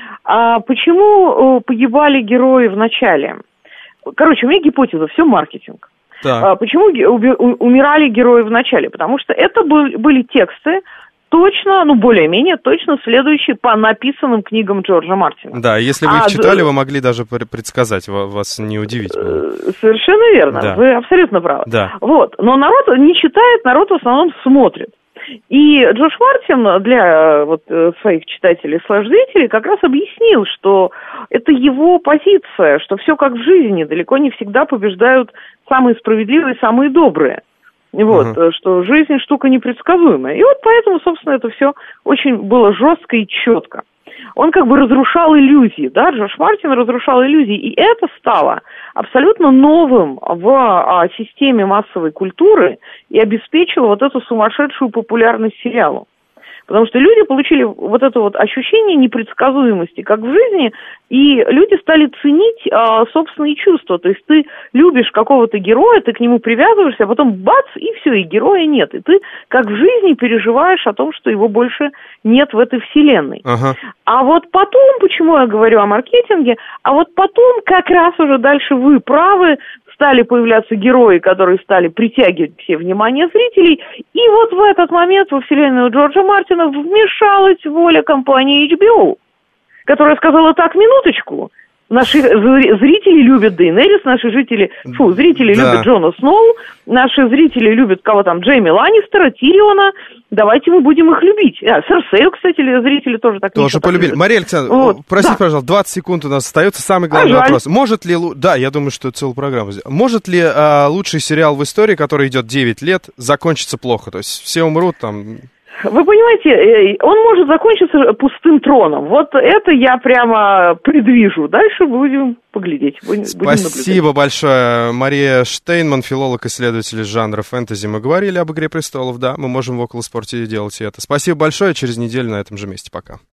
Почему погибали герои в начале? Короче, у меня гипотеза, все маркетинг. Так. Почему умирали герои в начале? Потому что это были тексты точно, более-менее точно следующие по написанным книгам Джорджа Мартина. Да, если вы их читали, вы могли даже предсказать, вас не удивить было. Совершенно верно, да. Вы абсолютно правы. Да. Вот. Но народ не читает, народ в основном смотрит. И Джордж Мартин для своих читателей, зрителей как раз объяснил, что это его позиция, что все как в жизни, далеко не всегда побеждают самые справедливые, самые добрые. Что жизнь штука непредсказуемая. И вот поэтому, собственно, это все очень было жестко и четко. Он как бы разрушал иллюзии, да, Джордж Мартин разрушал иллюзии, и это стало абсолютно новым в системе массовой культуры и обеспечило вот эту сумасшедшую популярность сериалу. Потому что люди получили вот это вот ощущение непредсказуемости, как в жизни, и люди стали ценить собственные чувства. То есть ты любишь какого-то героя, ты к нему привязываешься, а потом бац, и все, и героя нет. И ты, как в жизни, переживаешь о том, что его больше нет в этой вселенной. А вот потом, почему я говорю о маркетинге, а вот потом как раз уже дальше вы правы, стали появляться герои, которые стали притягивать все внимание зрителей, и вот в этот момент во вселенную Джорджа Мартина вмешалась воля компании HBO, которая сказала: так, минуточку, наши зрители любят Дейенерис, зрители любят Джона Сноу, наши зрители любят кого там, Джейми Ланнистера, Тириона, давайте мы будем их любить. Серсею, кстати, зрители тоже так тоже полюбили. Мария Александровна, простите, пожалуйста, 20 секунд у нас остается. Самый главный вопрос. Может ли, я думаю, что целую программу. Может ли лучший сериал в истории, который идет 9 лет, закончиться плохо? То есть все умрут там... Вы понимаете, он может закончиться пустым троном. Вот это я прямо предвижу. Дальше будем поглядеть. Спасибо большое. Мария Штейнман, филолог-исследователь жанра фэнтези. Мы говорили об «Игре престолов», да, мы можем в «Околоспорте» делать и это. Спасибо большое. Через неделю на этом же месте. Пока.